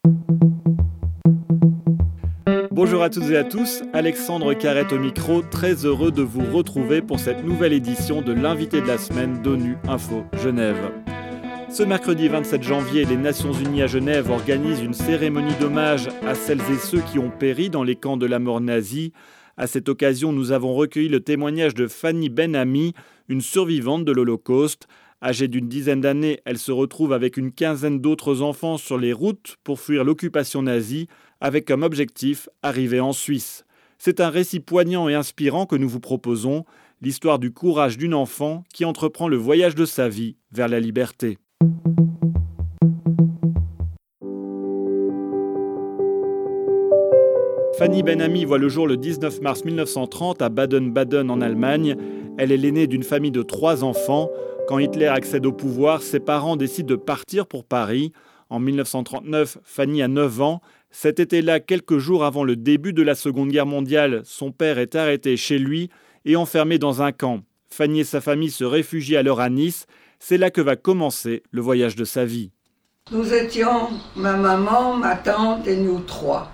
Bonjour à toutes et à tous, Alexandre Carrette au micro, très heureux de vous retrouver pour cette nouvelle édition de l'invité de la semaine d'ONU Info Genève. Ce mercredi 27 janvier, les Nations Unies à Genève organisent une cérémonie d'hommage à celles et ceux qui ont péri dans les camps de la mort nazie. À cette occasion, nous avons recueilli le témoignage de Fanny Ben-Ami, une survivante de l'Holocauste. Âgée d'une dizaine d'années, elle se retrouve avec une quinzaine d'autres enfants sur les routes pour fuir l'occupation nazie, avec comme objectif arriver en Suisse. C'est un récit poignant et inspirant que nous vous proposons, l'histoire du courage d'une enfant qui entreprend le voyage de sa vie vers la liberté. Fanny Ben-Ami voit le jour le 19 mars 1930 à Baden-Baden en Allemagne. Elle est l'aînée d'une famille de 3 enfants. Quand Hitler accède au pouvoir, ses parents décident de partir pour Paris. En 1939, Fanny a 9 ans. Cet été-là, quelques jours avant le début de la Seconde Guerre mondiale, son père est arrêté chez lui et enfermé dans un camp. Fanny et sa famille se réfugient alors à Nice. C'est là que va commencer le voyage de sa vie. Nous étions ma maman, ma tante et nous 3.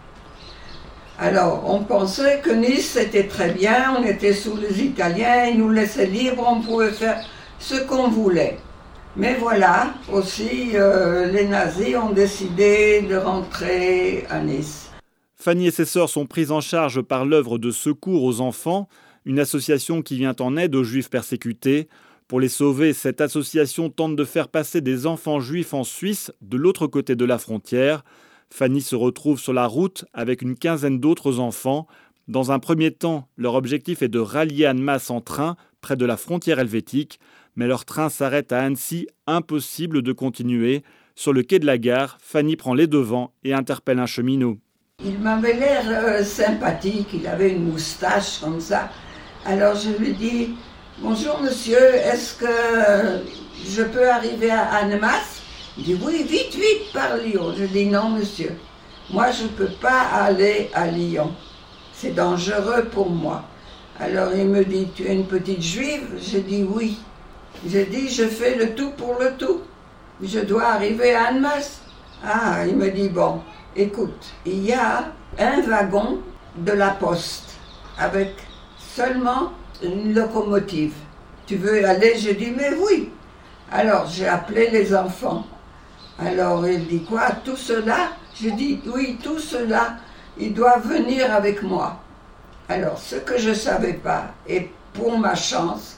Alors, on pensait que Nice c'était très bien, on était sous les Italiens, ils nous laissaient libres, on pouvait faire ce qu'on voulait. Mais voilà, aussi, les nazis ont décidé de rentrer à Nice. Fanny et ses sœurs sont prises en charge par l'œuvre de Secours aux enfants, une association qui vient en aide aux juifs persécutés. Pour les sauver, cette association tente de faire passer des enfants juifs en Suisse, de l'autre côté de la frontière. Fanny se retrouve sur la route avec une quinzaine d'autres enfants. Dans un premier temps, leur objectif est de rallier Annemasse en train, près de la frontière helvétique. Mais leur train s'arrête à Annecy, impossible de continuer. Sur le quai de la gare, Fanny prend les devants et interpelle un cheminot. Il m'avait l'air sympathique, il avait une moustache comme ça. Alors je lui dis... Bonjour monsieur, est-ce que je peux arriver à Annemasse? Il dit oui, vite, par Lyon. Je dis non monsieur, moi je ne peux pas aller à Lyon, c'est dangereux pour moi. Alors il me dit, tu es une petite juive? Je dis oui. Je dis, je fais le tout pour le tout, je dois arriver à Annemasse. Ah, il me dit, bon, écoute, il y a un wagon de la poste avec seulement une locomotive. Tu veux aller? Je dis, mais oui. Alors, j'ai appelé les enfants. Alors, il dit, quoi? Tout cela? Je dis, oui, tout cela, ils doivent venir avec moi. Alors, ce que je ne savais pas, et pour ma chance,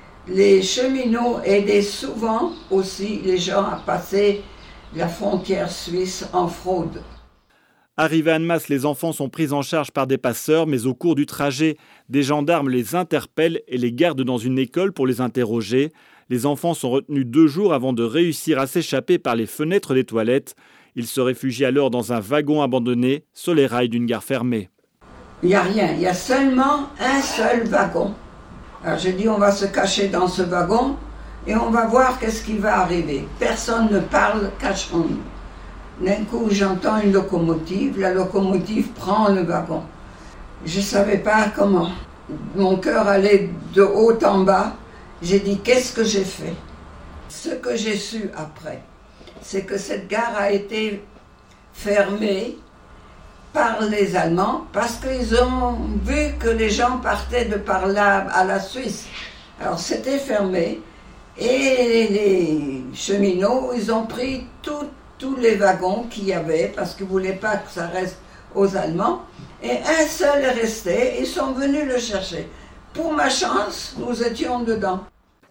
les cheminots aidaient souvent aussi les gens à passer la frontière suisse en fraude. Arrivés à Annemasse, les enfants sont pris en charge par des passeurs, mais au cours du trajet, des gendarmes les interpellent et les gardent dans une école pour les interroger. Les enfants sont retenus 2 jours avant de réussir à s'échapper par les fenêtres des toilettes. Ils se réfugient alors dans un wagon abandonné sur les rails d'une gare fermée. Il n'y a rien, il y a seulement un seul wagon. Alors j'ai dit, on va se cacher dans ce wagon et on va voir qu'est-ce qui va arriver. Personne ne parle, cachons-nous. D'un coup, j'entends une locomotive. La locomotive prend le wagon. Je ne savais pas comment. Mon cœur allait de haut en bas. J'ai dit, qu'est-ce que j'ai fait? Ce que j'ai su après, c'est que cette gare a été fermée par les Allemands parce qu'ils ont vu que les gens partaient de par là à la Suisse. Alors c'était fermé et les cheminots, ils ont pris tous les wagons qu'il y avait, parce qu'ils ne voulaient pas que ça reste aux Allemands, et un seul est resté, ils sont venus le chercher. Pour ma chance, nous étions dedans.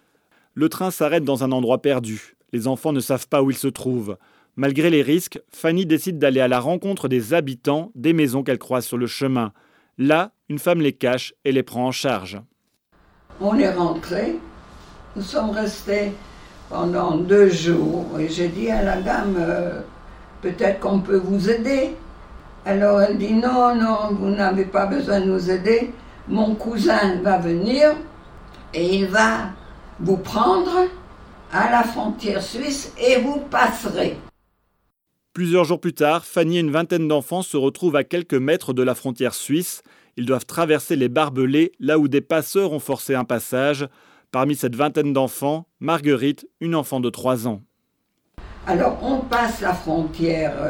Le train s'arrête dans un endroit perdu. Les enfants ne savent pas où ils se trouvent. Malgré les risques, Fanny décide d'aller à la rencontre des habitants des maisons qu'elle croise sur le chemin. Là, une femme les cache et les prend en charge. On est rentrés, nous sommes restés pendant 2 jours, et j'ai dit à la dame, peut-être qu'on peut vous aider. Alors elle dit, non, vous n'avez pas besoin de nous aider, mon cousin va venir et il va vous prendre à la frontière suisse et vous passerez. Plusieurs jours plus tard, Fanny et une vingtaine d'enfants se retrouvent à quelques mètres de la frontière suisse. Ils doivent traverser les barbelés, là où des passeurs ont forcé un passage. Parmi cette vingtaine d'enfants, Marguerite, une enfant de 3 ans. Alors on passe la frontière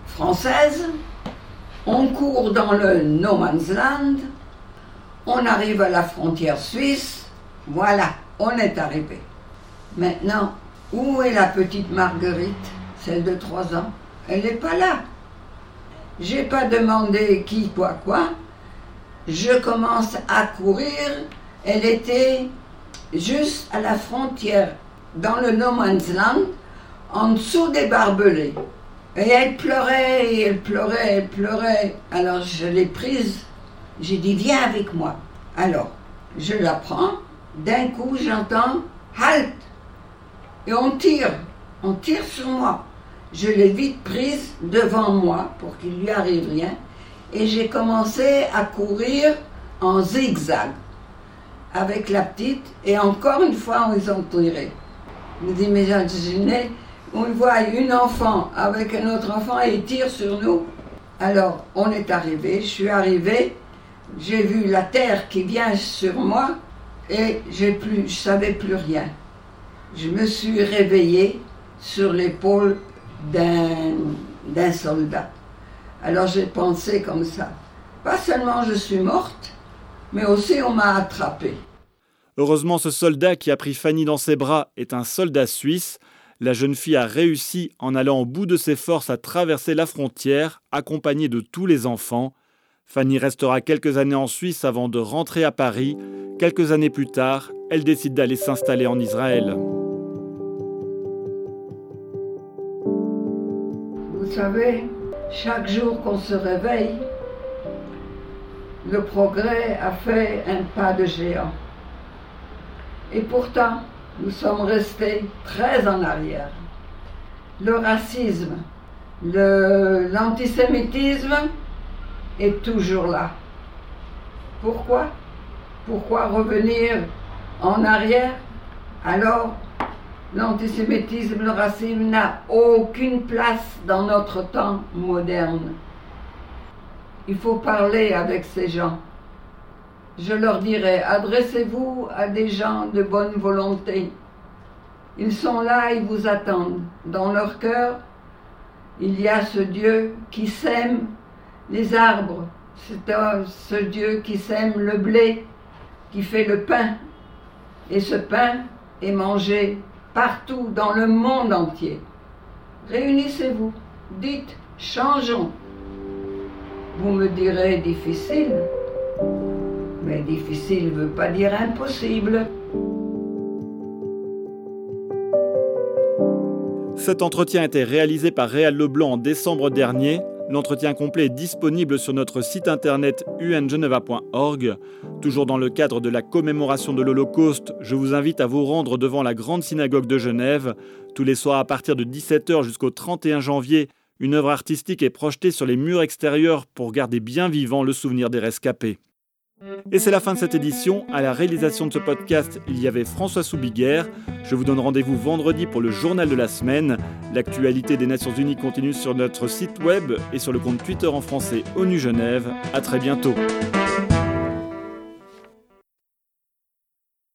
française, on court dans le no man's land, on arrive à la frontière suisse, voilà, on est arrivé. Maintenant, où est la petite Marguerite, celle de 3 ans? Elle n'est pas là. J'ai pas demandé qui, quoi. Je commence à courir, elle était juste à la frontière, dans le no man's land, en dessous des barbelés. Et elle pleurait. Alors je l'ai prise, j'ai dit viens avec moi. Alors je la prends, d'un coup j'entends halte. Et on tire sur moi. Je l'ai vite prise devant moi pour qu'il lui arrive rien. Et j'ai commencé à courir en zigzag avec la petite. Et encore une fois, ils ont tiré. Vous imaginez, on voit une enfant avec un autre enfant et ils tirent sur nous. Alors, on est arrivé, je suis arrivée, j'ai vu la terre qui vient sur moi et je savais plus rien. Je me suis réveillée sur l'épaule d'un soldat. Alors j'ai pensé comme ça. Pas seulement je suis morte, mais aussi on m'a attrapée. Heureusement, ce soldat qui a pris Fanny dans ses bras est un soldat suisse. La jeune fille a réussi, en allant au bout de ses forces, à traverser la frontière, accompagnée de tous les enfants. Fanny restera quelques années en Suisse avant de rentrer à Paris. Quelques années plus tard, elle décide d'aller s'installer en Israël. Vous savez, chaque jour qu'on se réveille, le progrès a fait un pas de géant. Et pourtant, nous sommes restés très en arrière. Le racisme, l'antisémitisme est toujours là. Pourquoi? Pourquoi revenir en arrière? Alors, l'antisémitisme, le racisme n'a aucune place dans notre temps moderne. Il faut parler avec ces gens. Je leur dirai, adressez-vous à des gens de bonne volonté. Ils sont là, ils vous attendent. Dans leur cœur, il y a ce Dieu qui sème les arbres. C'est ce Dieu qui sème le blé, qui fait le pain. Et ce pain est mangé partout dans le monde entier. Réunissez-vous, dites, changeons. Vous me direz difficile, mais difficile ne veut pas dire impossible. Cet entretien a été réalisé par Réal Leblanc en décembre dernier. L'entretien complet est disponible sur notre site internet ungeneva.org. Toujours dans le cadre de la commémoration de l'Holocauste, je vous invite à vous rendre devant la grande synagogue de Genève. Tous les soirs à partir de 17h jusqu'au 31 janvier, une œuvre artistique est projetée sur les murs extérieurs pour garder bien vivant le souvenir des rescapés. Et c'est la fin de cette édition. À la réalisation de ce podcast, il y avait François Soubiguerre. Je vous donne rendez-vous vendredi pour le journal de la semaine. L'actualité des Nations Unies continue sur notre site web et sur le compte Twitter en français ONU Genève. À très bientôt.